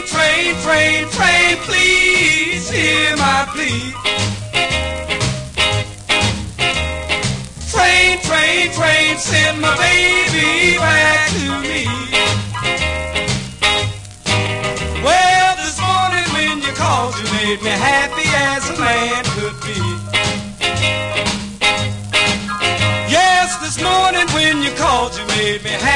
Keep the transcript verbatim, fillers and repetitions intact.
train, train, train, please hear my plea. Train, train, train, send my baby back to me. Well, this morning when you called, you made me happy as a man could be. Yes, this morning when you called, you made me happy